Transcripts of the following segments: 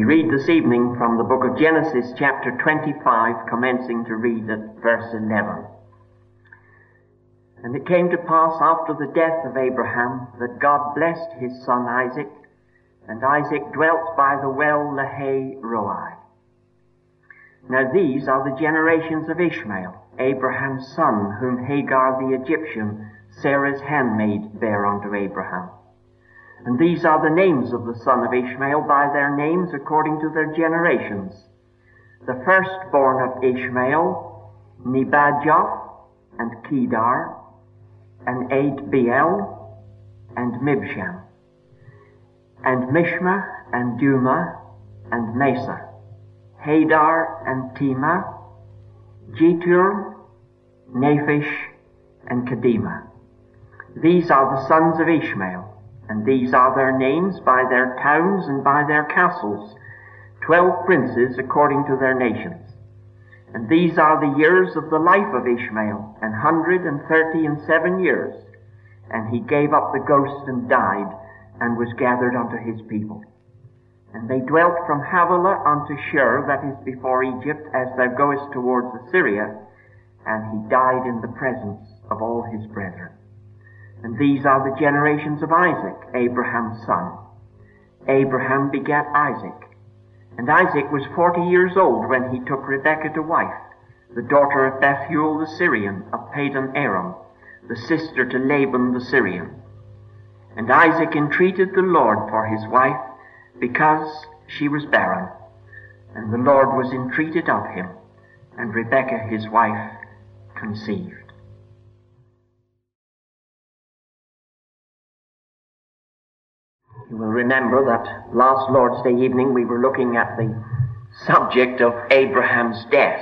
read this evening from the book of Genesis chapter 25, commencing to read at verse 11. And it came to pass after the death of Abraham that God blessed his son Isaac, and Isaac dwelt by the well Lahai-roi. Now these are the generations of Ishmael, Abraham's son, whom Hagar the Egyptian, Sarah's handmaid, bare unto Abraham. And these are the names of the son of Ishmael by their names according to their generations. The firstborn of Ishmael, Nebajoth, and Kedar, and Adbeel, and Mibsham, and Mishma, and Duma, and Mesa, Hadar, and Tema, Jetur, Naphish, and Kedema. These are the sons of Ishmael, and these are their names by their towns and by their castles, 12 princes according to their nations. And these are the years of the life of Ishmael, 137 years. And he gave up the ghost and died, and was gathered unto his people. And they dwelt from Havilah unto Shur, that is before Egypt, as thou goest towards Assyria, and he died in the presence of all his brethren. And these are the generations of Isaac, Abraham's son. Abraham begat Isaac. And Isaac was 40 years old when he took Rebekah to wife, the daughter of Bethuel the Syrian, of Padan Aram, the sister to Laban the Syrian. And Isaac entreated the Lord for his wife, because she was barren. And the Lord was entreated of him, and Rebekah his wife conceived. You will remember that last Lord's Day evening we were looking at the subject of Abraham's death.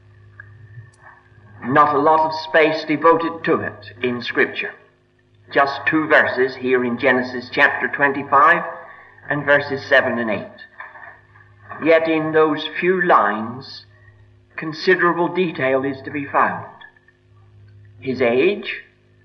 Not a lot of space devoted to it in Scripture. Just 2 verses here in Genesis chapter 25 and verses 7 and 8. Yet in those few lines, considerable detail is to be found. His age,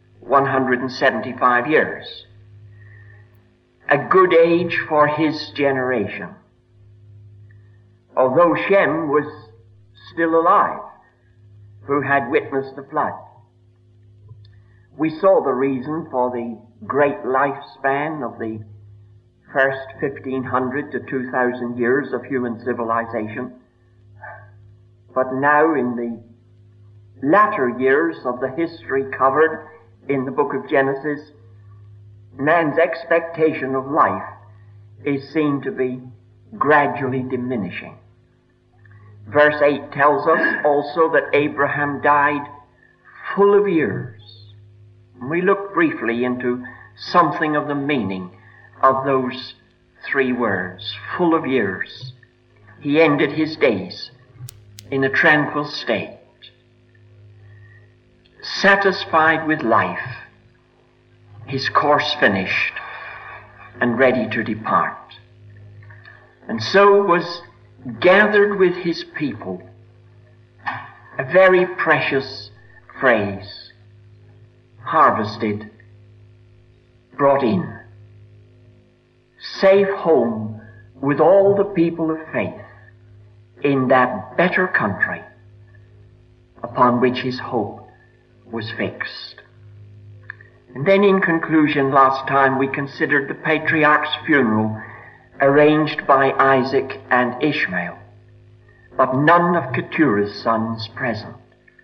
175 years. A good age for his generation. Although Shem was still alive, who had witnessed the flood. We saw the reason for the great lifespan of the first 1,500 to 2,000 years of human civilization. But now in the latter years of the history covered in the book of Genesis, man's expectation of life is seen to be gradually diminishing. Verse 8 tells us also that Abraham died full of years. And we look briefly into something of the meaning of those 3 words, full of years. He ended his days in a tranquil state, satisfied with life, his course finished, and ready to depart. And so was gathered with his people, a very precious phrase, harvested, brought in, safe home with all the people of faith in that better country upon which his hope was fixed. And then in conclusion, last time we considered the patriarch's funeral arranged by Isaac and Ishmael, but none of Keturah's sons present.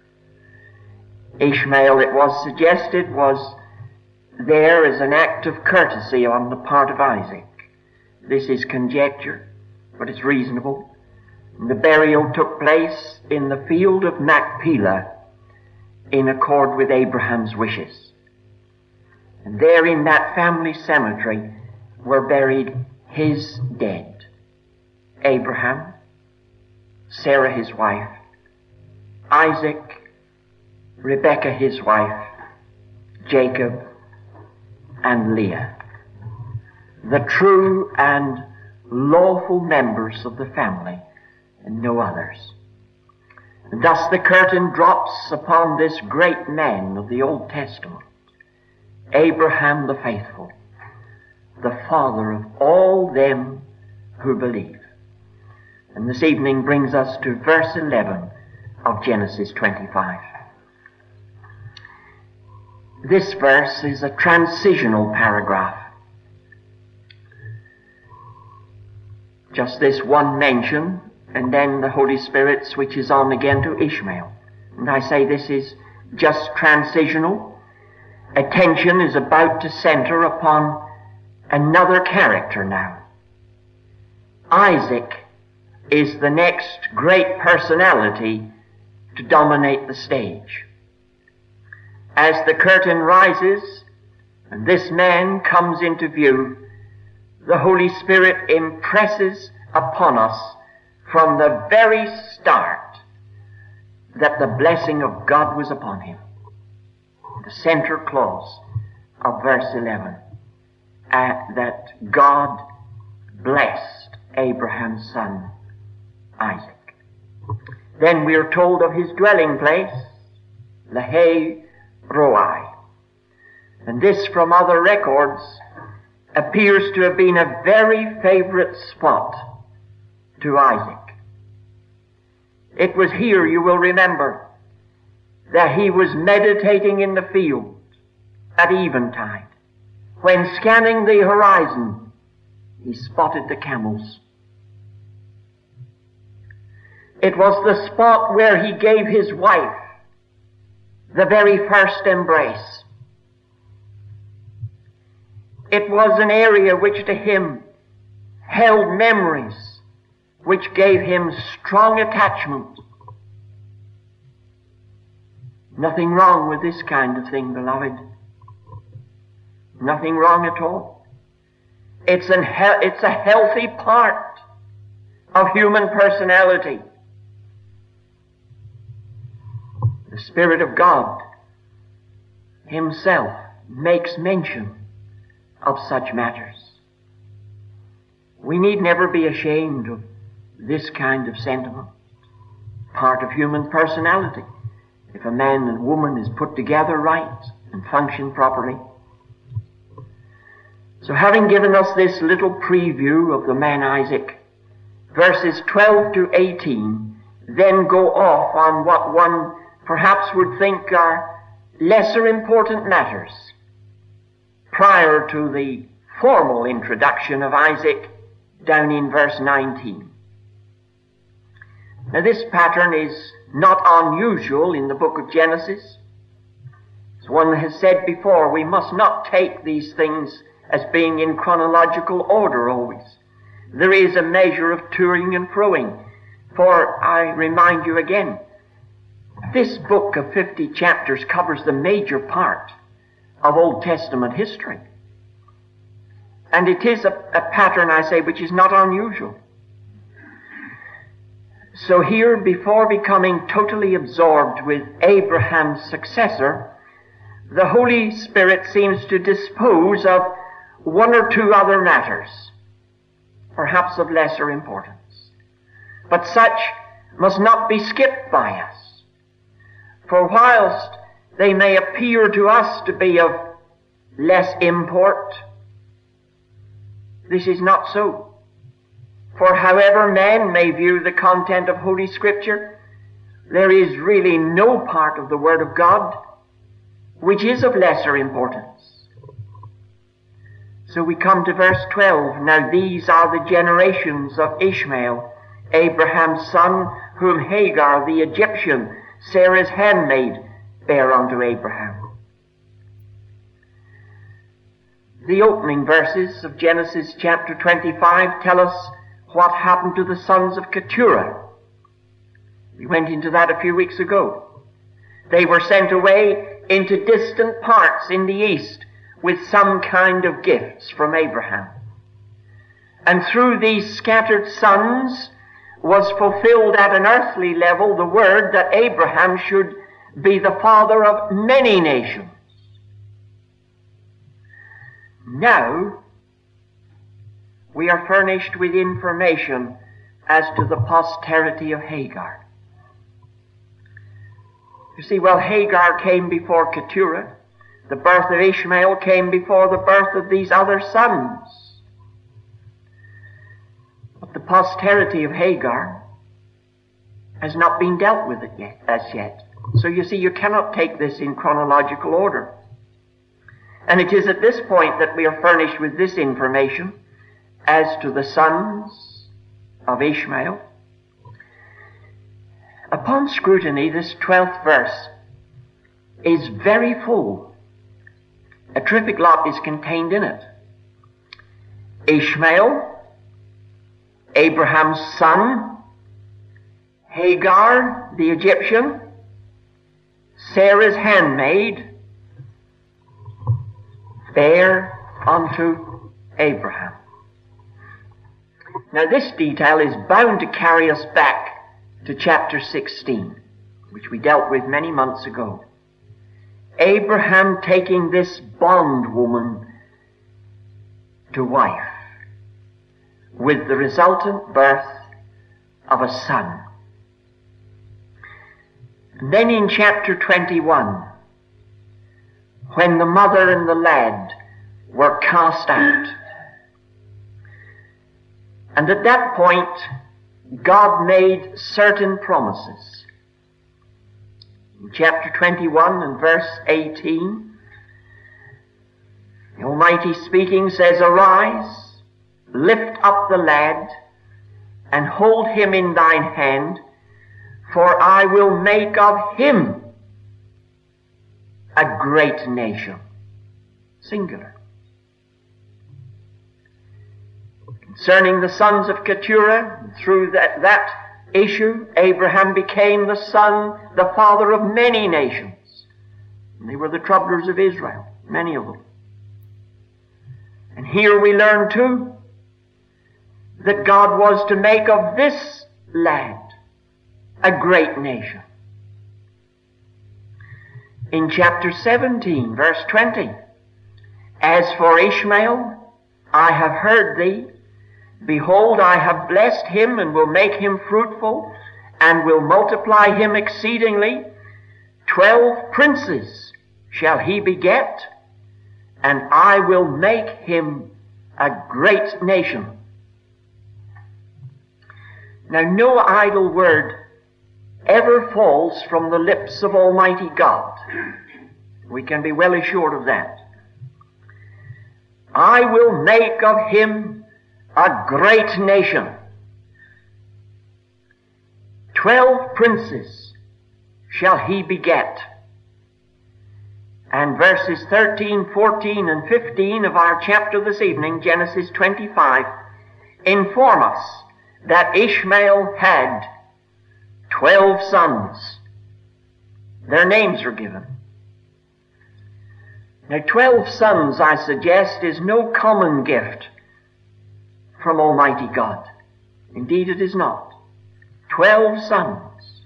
Ishmael, it was suggested, was there as an act of courtesy on the part of Isaac. This is conjecture, but it's reasonable. And the burial took place in the field of Machpelah in accord with Abraham's wishes. And there in that family cemetery were buried his dead. Abraham, Sarah his wife, Isaac, Rebekah his wife, Jacob, and Leah. The true and lawful members of the family, and no others. And thus the curtain drops upon this great man of the Old Testament, Abraham the faithful, the father of all them who believe. And this evening brings us to verse 11 of Genesis 25. This verse is a transitional paragraph. Just this one mention, and then the Holy Spirit switches on again to Ishmael. And I say this is just transitional. Attention is about to center upon another character now. Isaac is the next great personality to dominate the stage. As the curtain rises and this man comes into view, the Holy Spirit impresses upon us from the very start that the blessing of God was upon him. The center clause of verse 11, that God blessed Abraham's son Isaac. Then we are told of his dwelling place, Lahai Roi. And this, from other records, appears to have been a very favorite spot to Isaac. It was here, you will remember, that he was meditating in the field at eventide. When scanning the horizon, he spotted the camels. It was the spot where he gave his wife the very first embrace. It was an area which to him held memories which gave him strong attachment. Nothing wrong with this kind of thing, beloved. Nothing wrong at all. It's a healthy part of human personality. The Spirit of God himself makes mention of such matters. We need never be ashamed of this kind of sentiment, part of human personality, if a man and woman is put together right and function properly. So having given us this little preview of the man Isaac, verses 12 to 18 then go off on what one perhaps would think are lesser important matters prior to the formal introduction of Isaac down in verse 19. Now this pattern is not unusual in the book of Genesis. As one has said before, we must not take these things as being in chronological order always. There is a measure of toing and froing. For I remind you again, this book of 50 chapters covers the major part of Old Testament history. And it is a pattern, I say, which is not unusual. So here, before becoming totally absorbed with Abraham's successor, the Holy Spirit seems to dispose of one or two other matters, perhaps of lesser importance. But such must not be skipped by us. For whilst they may appear to us to be of less import, this is not so. For however man may view the content of Holy Scripture, there is really no part of the Word of God which is of lesser importance. So we come to verse 12. Now these are the generations of Ishmael, Abraham's son, whom Hagar the Egyptian, Sarah's handmaid, bare unto Abraham. The opening verses of Genesis chapter 25 tell us what happened to the sons of Keturah. We went into that a few weeks ago. They were sent away into distant parts in the east with some kind of gifts from Abraham. And through these scattered sons was fulfilled at an earthly level the word that Abraham should be the father of many nations. Now, we are furnished with information as to the posterity of Hagar. You see, well, Hagar came before Keturah. The birth of Ishmael came before the birth of these other sons. But the posterity of Hagar has not been dealt with as yet. So you see, you cannot take this in chronological order. And it is at this point that we are furnished with this information as to the sons of Ishmael. Upon scrutiny, this 12th verse is very full. A terrific lot is contained in it. Ishmael, Abraham's son, Hagar, the Egyptian, Sarah's handmaid, bare unto Abraham. Now this detail is bound to carry us back to chapter 16, which we dealt with many months ago. Abraham taking this bondwoman to wife, with the resultant birth of a son. And then in chapter 21, when the mother and the lad were cast out, and at that point God made certain promises. In chapter 21 and verse 18, the Almighty speaking says, "Arise, lift up the lad, and hold him in thine hand, for I will make of him a great nation." Singular. Concerning the sons of Keturah, through that issue, Abraham became the father of many nations. And they were the troublers of Israel, many of them. And here we learn too that God was to make of this lad a great nation. In chapter 17, verse 20, "As for Ishmael, I have heard thee. Behold, I have blessed him, and will make him fruitful, and will multiply him exceedingly. 12 princes shall he beget, and I will make him a great nation." Now, no idle word ever falls from the lips of Almighty God. We can be well assured of that. I will make of him a great nation. 12 princes shall he beget. And verses 13, 14, and 15 of our chapter this evening, Genesis 25, inform us that Ishmael had 12 sons. Their names are given. Now, 12 sons, I suggest, is no common gift from Almighty God. Indeed, it is not. 12 sons.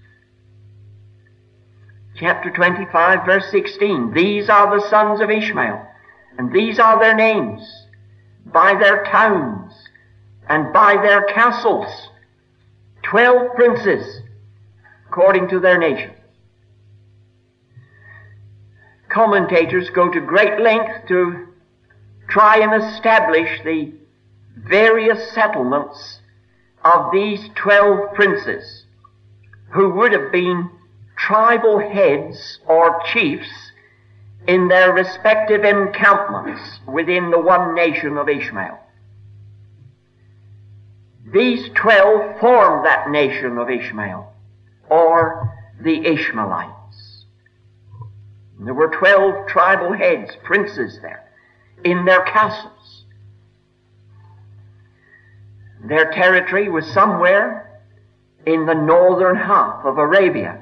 Chapter 25, verse 16. "These are the sons of Ishmael, and these are their names, by their towns and by their castles. 12 princes, according to their nations." Commentators go to great length to try and establish the various settlements of these 12 princes, who would have been tribal heads or chiefs in their respective encampments within the one nation of Ishmael. These 12 formed that nation of Ishmael, or the Ishmaelites. And there were 12 tribal heads, princes there, in their castles. Their territory was somewhere in the northern half of Arabia.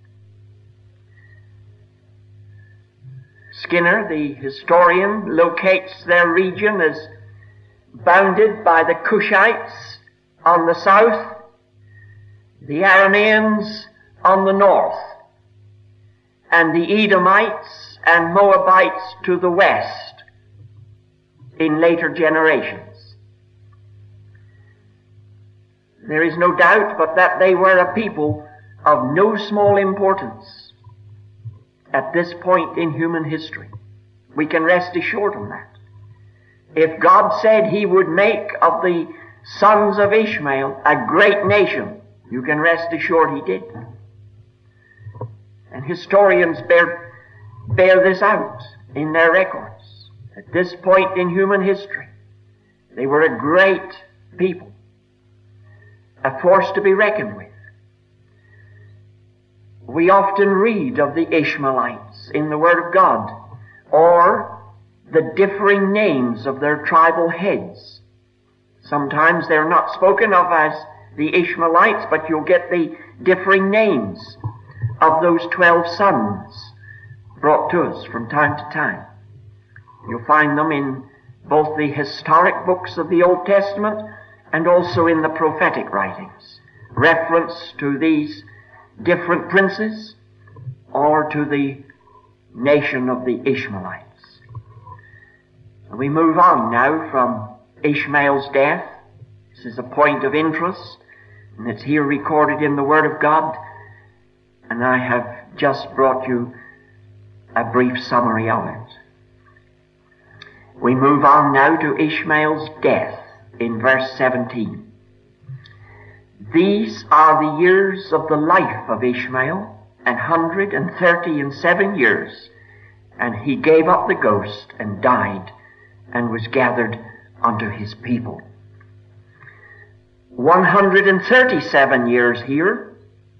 Skinner, the historian, locates their region as bounded by the Cushites on the south, the Arameans on the north, and the Edomites and Moabites to the west in later generations. There is no doubt but that they were a people of no small importance at this point in human history. We can rest assured on that. If God said he would make of the sons of Ishmael, a great nation. You can rest assured he did. And historians bear this out in their records. At this point in human history, they were a great people, a force to be reckoned with. We often read of the Ishmaelites in the Word of God, or the differing names of their tribal heads. Sometimes they're not spoken of as the Ishmaelites, but you'll get the differing names of those 12 sons brought to us from time to time. You'll find them in both the historic books of the Old Testament and also in the prophetic writings. Reference to these different princes or to the nation of the Ishmaelites. And we move on now from Ishmael's death. This is a point of interest, and it's here recorded in the Word of God, and I have just brought you a brief summary of it. We move on now to Ishmael's death in verse 17. These are the years of the life of Ishmael, 137 years, and he gave up the ghost and died, and was gathered unto his people. 137 years here,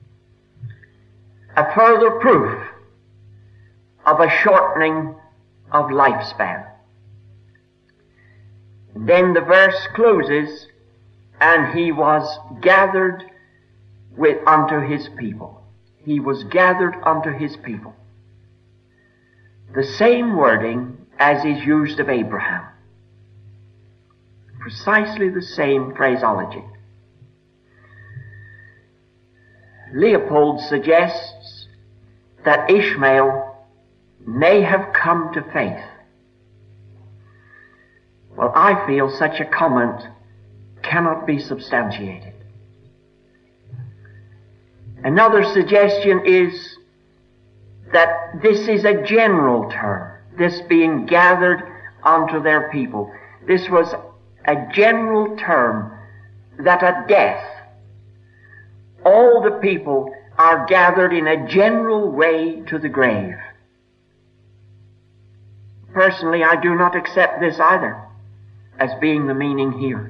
a further proof of a shortening of lifespan. And then the verse closes, and he was gathered unto his people. He was gathered unto his people. The same wording as is used of Abraham. Precisely the same phraseology. Leopold suggests that Ishmael may have come to faith. Well, I feel such a comment cannot be substantiated. Another suggestion is that this is a general term, this being gathered unto their people. This was a general term that at death, all the people are gathered in a general way to the grave. Personally, I do not accept this either as being the meaning here.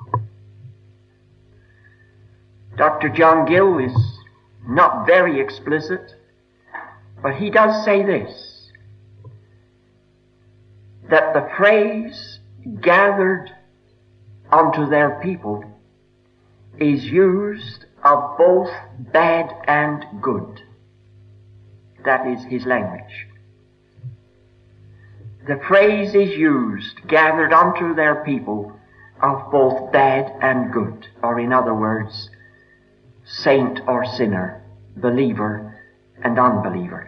Dr. John Gill is not very explicit, but he does say this, that the phrase gathered unto their people is used of both bad and good. That is his language. The phrase is used, gathered unto their people, of both bad and good, or in other words, saint or sinner, believer and unbeliever.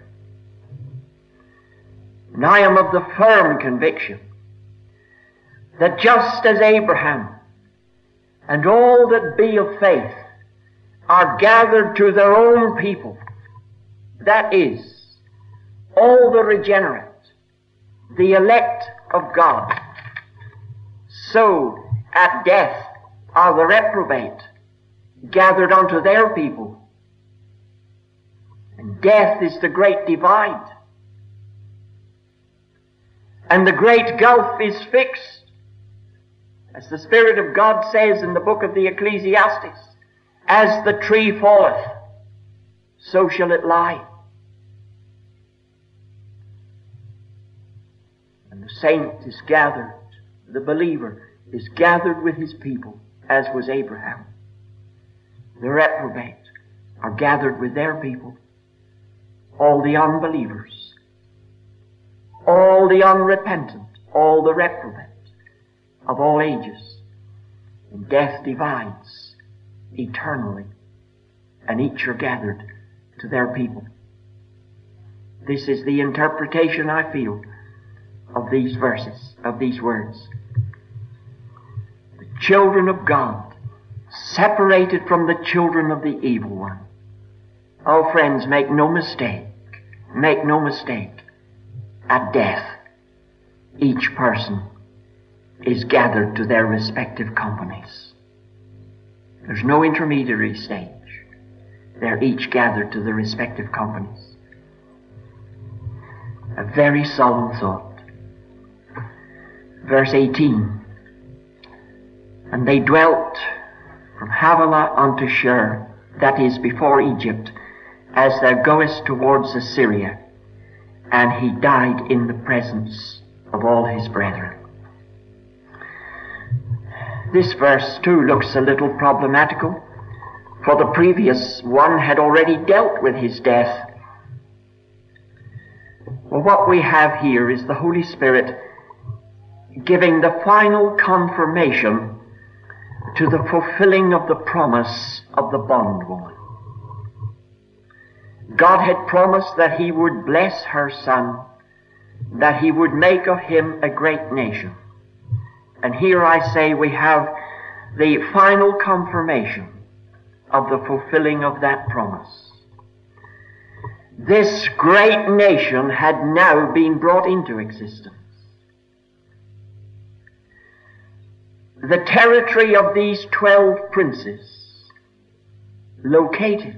And I am of the firm conviction that just as Abraham and all that be of faith are gathered to their own people, that is, all the regenerate, the elect of God, so at death are the reprobate gathered unto their people. And death is the great divide. And the great gulf is fixed. As the Spirit of God says in the book of the Ecclesiastes, as the tree falleth, so shall it lie. And the saint is gathered, the believer is gathered with his people, as was Abraham. The reprobate are gathered with their people. All the unbelievers, all the unrepentant, all the reprobate of all ages. And death divides eternally, and each are gathered to their people. This is the interpretation I feel of these verses, of these words. The children of God, separated from the children of the evil one. Oh, friends, make no mistake. Make no mistake. At death, each person is gathered to their respective companies. There's no intermediary stage. They're each gathered to their respective companies. A very solemn thought. Verse 18. And they dwelt from Havilah unto Shur, that is before Egypt, as thou goest towards Assyria. And he died in the presence of all his brethren. This verse too looks a little problematical, for the previous one had already dealt with his death. Well, what we have here is the Holy Spirit giving the final confirmation to the fulfilling of the promise of the bondwoman. God had promised that he would bless her son, that he would make of him a great nation. And here I say we have the final confirmation of the fulfilling of that promise. This great nation had now been brought into existence. The territory of these 12 princes located.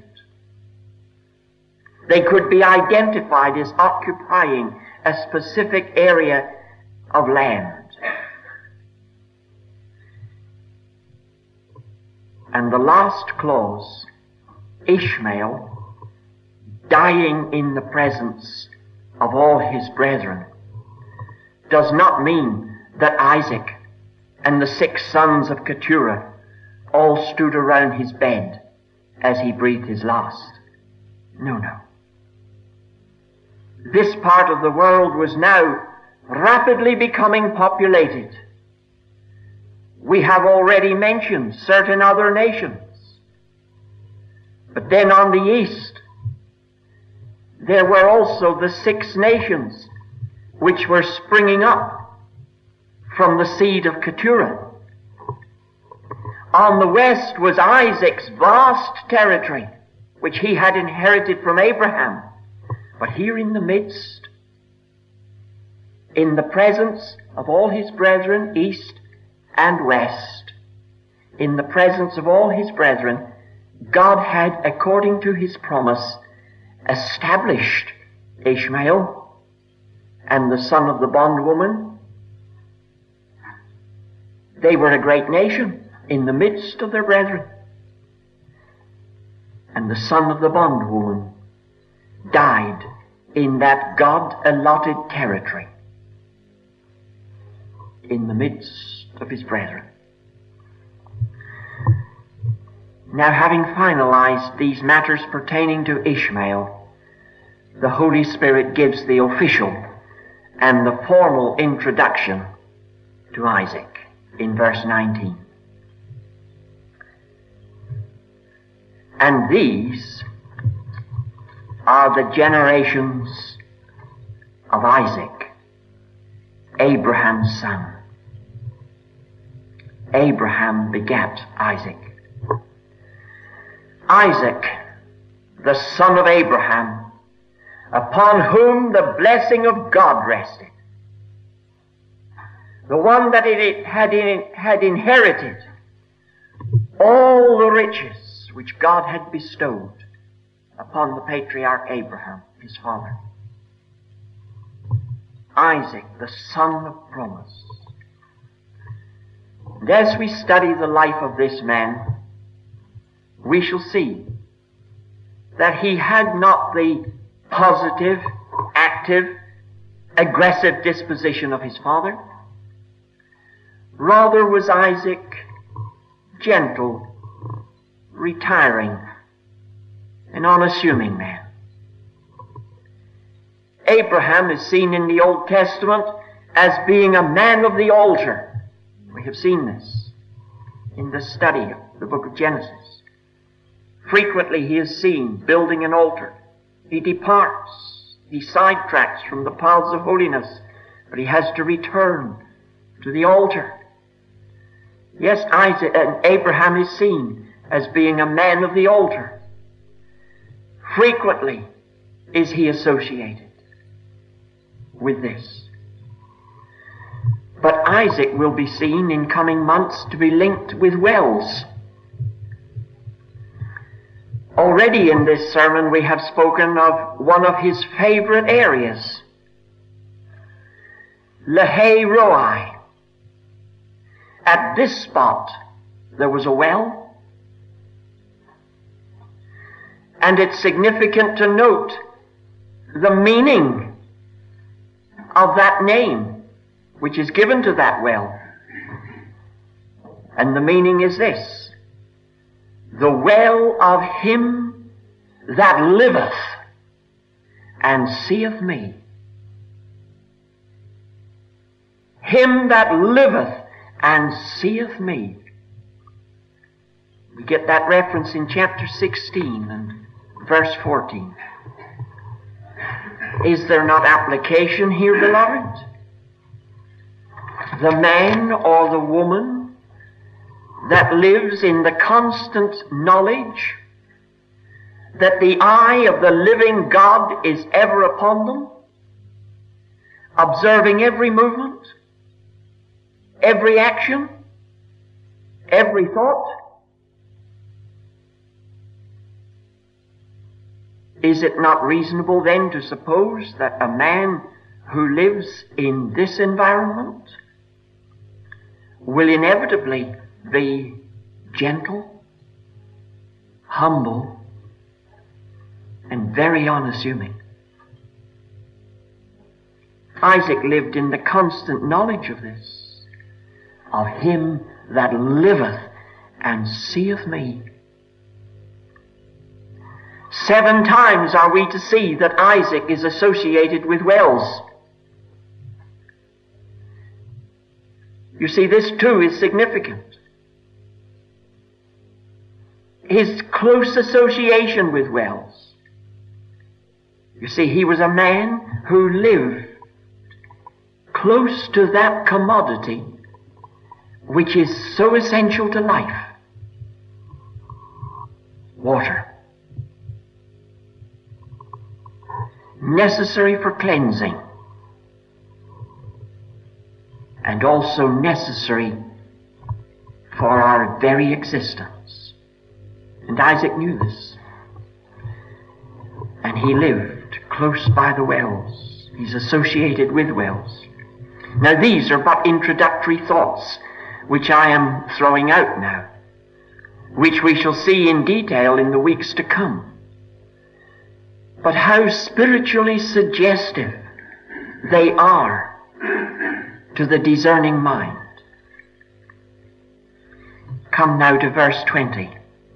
They could be identified as occupying a specific area of land. And the last clause, Ishmael, dying in the presence of all his brethren, does not mean that Isaac and the 6 sons of Keturah all stood around his bed as he breathed his last. No, no. This part of the world was now rapidly becoming populated. We have already mentioned certain other nations. But then on the east, there were also the 6 nations which were springing up from the seed of Keturah. On the west was Isaac's vast territory, which he had inherited from Abraham. But here in the midst, in the presence of all his brethren, east and west, in the presence of all his brethren, God had, according to his promise, established Ishmael and the son of the bondwoman. They were a great nation in the midst of their brethren. And the son of the bondwoman died in that God-allotted territory in the midst of his brethren. Now, having finalized these matters pertaining to Ishmael, the Holy Spirit gives the official and the formal introduction to Isaac in verse 19. And these are the generations of Isaac, Abraham's son. Abraham begat Isaac. Isaac, the son of Abraham, upon whom the blessing of God rested. The one that it had inherited all the riches which God had bestowed upon the patriarch Abraham, his father. Isaac, the son of promise. And as we study the life of this man, we shall see that he had not the positive, active, aggressive disposition of his father. Rather was Isaac gentle, retiring, an unassuming man. Abraham is seen in the Old Testament as being a man of the altar. We have seen this in the study of the book of Genesis. Frequently he is seen building an altar. He departs. He sidetracks from the paths of holiness, but he has to return to the altar. Yes, Abraham is seen as being a man of the altar. Frequently is he associated with this. But Isaac will be seen in coming months to be linked with wells. Already in this sermon we have spoken of one of his favorite areas, Lahei Roi. At this spot there was a well, and it's significant to note the meaning of that name which is given to that well. And the meaning is this: the well of him that liveth and seeth me. Him that liveth and seeth me. We get that reference in chapter 16 and verse 14. Is there not application here, beloved? The man or the woman that lives in the constant knowledge that the eye of the living God is ever upon them, observing every movement, every action, every thought. Is it not reasonable then to suppose that a man who lives in this environment will inevitably be gentle, humble, and very unassuming? Isaac lived in the constant knowledge of this, of him that liveth and seeth me. 7 times are we to see that Isaac is associated with wells. You see, this too is significant. His close association with wells. You see, he was a man who lived close to that commodity which is so essential to life: water. Necessary for cleansing, and also necessary for our very existence. And Isaac knew this, and he lived close by the wells. He's associated with wells. Now these are but introductory thoughts which I am throwing out now, which we shall see in detail in the weeks to come. But how spiritually suggestive they are to the discerning mind. Come now to verse 20.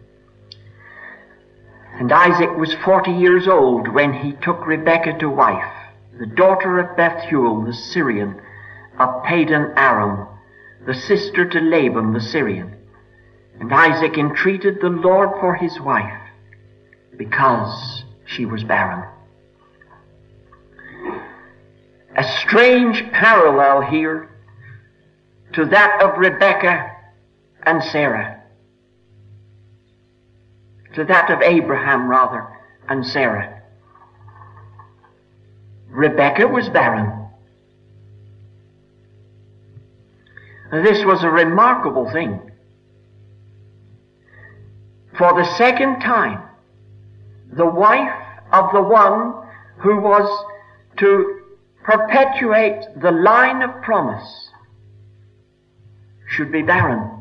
And Isaac was 40 years old when he took Rebekah to wife, the daughter of Bethuel the Syrian, of Padan Aram, the sister to Laban the Syrian. And Isaac entreated the Lord for his wife, because she was barren. A strange parallel here to that of Rebekah and Sarah. To that of Abraham, rather, and Sarah. Rebekah was barren. This was a remarkable thing. For the second time, the wife of the one who was to perpetuate the line of promise should be barren.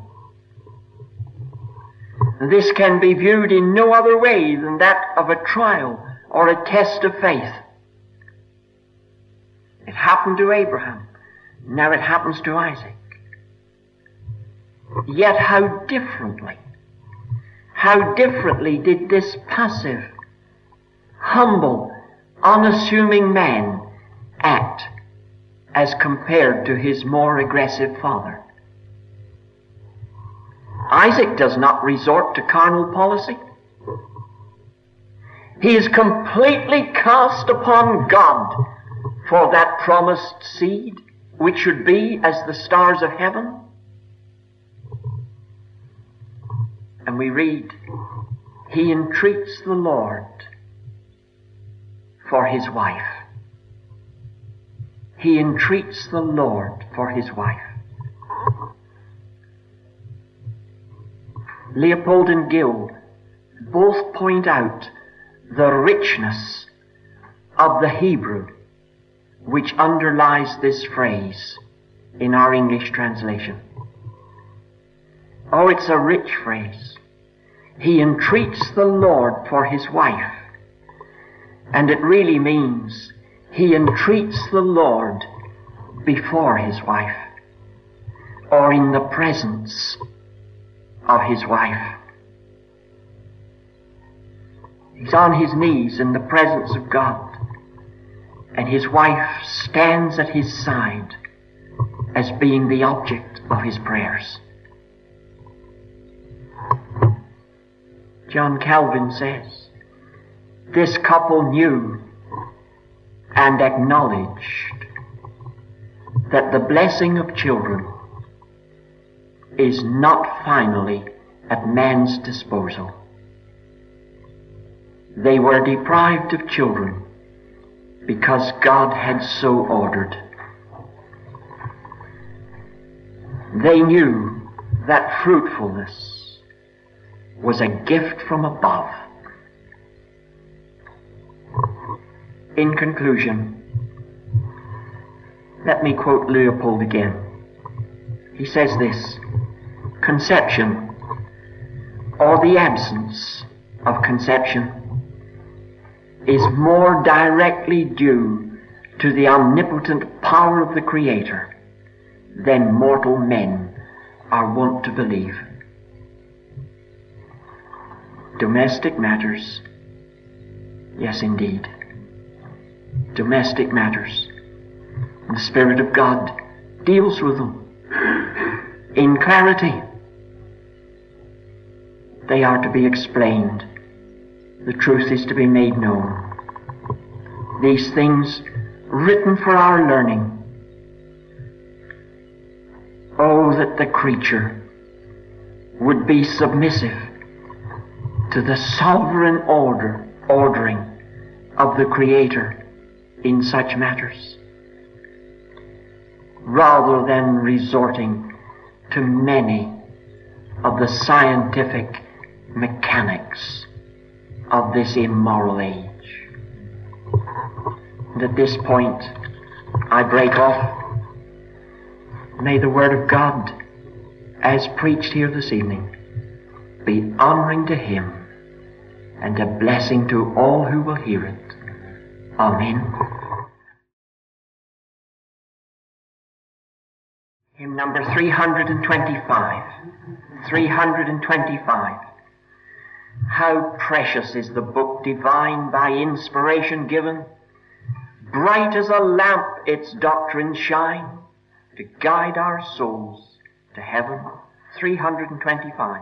This can be viewed in no other way than that of a trial or a test of faith. It happened to Abraham. Now it happens to Isaac. Yet how differently did this passive, humble, unassuming man act as compared to his more aggressive father. Isaac does not resort to carnal policy. He is completely cast upon God for that promised seed, which should be as the stars of heaven. And we read, he entreats the Lord for his wife. He entreats the Lord for his wife. Leopold and Gill both point out the richness of the Hebrew which underlies this phrase in our English translation. Oh, it's a rich phrase. He entreats the Lord for his wife. And it really means he entreats the Lord before his wife, or in the presence of his wife. He's on his knees in the presence of God, and his wife stands at his side as being the object of his prayers. John Calvin says, this couple knew and acknowledged that the blessing of children is not finally at man's disposal. They were deprived of children because God had so ordered. They knew that fruitfulness was a gift from above. In conclusion, let me quote Leopold again. He says this: conception, or the absence of conception, is more directly due to the omnipotent power of the Creator than mortal men are wont to believe. Domestic matters, yes indeed, domestic matters, and the Spirit of God deals with them in clarity. They are to be explained. The truth is to be made known. These things written for our learning. Oh, that the creature would be submissive to the sovereign ordering of the Creator in such matters, rather than resorting to many of the scientific mechanics of this immoral age. And at this point, I break off. May the Word of God, as preached here this evening, be honoring to Him and a blessing to all who will hear it. Amen. Hymn number 325. 325. How precious is the book divine by inspiration given. Bright as a lamp its doctrines shine to guide our souls to heaven. 325.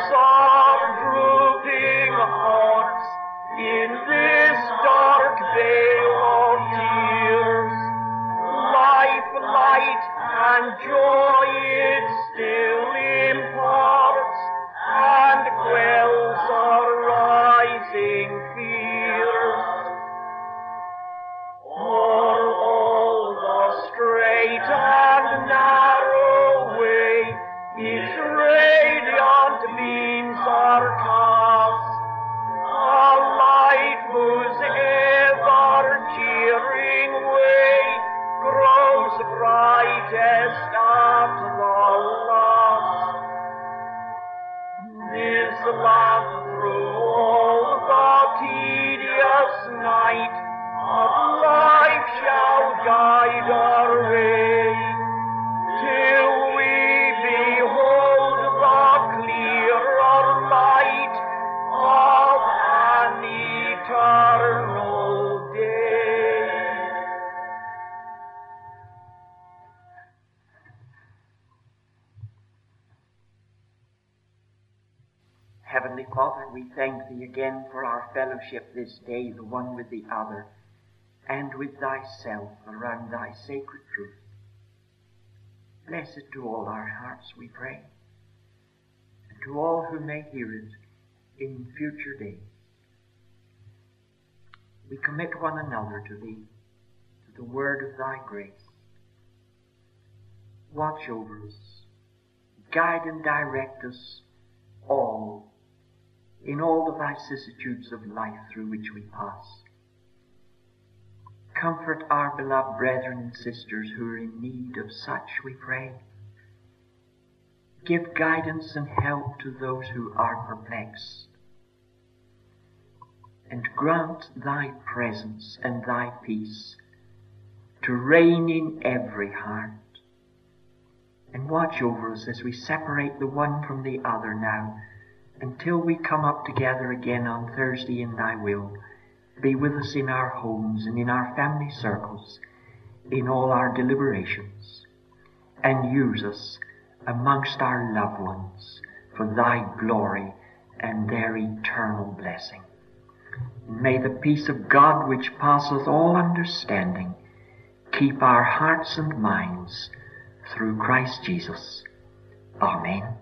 of drooping hearts in this dark vale of tears. Life, light, and joy it still imparts, and quells our rising fears. O'er all the straight and narrow way, its radiant beams are cast, a light whose ever-cheering way grows brightest at the last. This lamp through all the tedious night of life shall guide our way, till we behold the clearer light of an eternal day. Heavenly Father, we thank Thee again for our fellowship this day, the one with the other, and with Thyself around Thy sacred truth. Bless it to all our hearts, we pray, and to all who may hear it in future days. We commit one another to Thee, to the word of Thy grace. Watch over us, guide and direct us all in all the vicissitudes of life through which we pass. Comfort our beloved brethren and sisters who are in need of such, we pray. Give guidance and help to those who are perplexed. And grant Thy presence and Thy peace to reign in every heart. And watch over us as we separate the one from the other now, until we come up together again on Thursday in Thy will. Be with us in our homes and in our family circles, in all our deliberations, and use us amongst our loved ones for Thy glory and their eternal blessing. And may the peace of God, which passeth all understanding, keep our hearts and minds through Christ Jesus. Amen.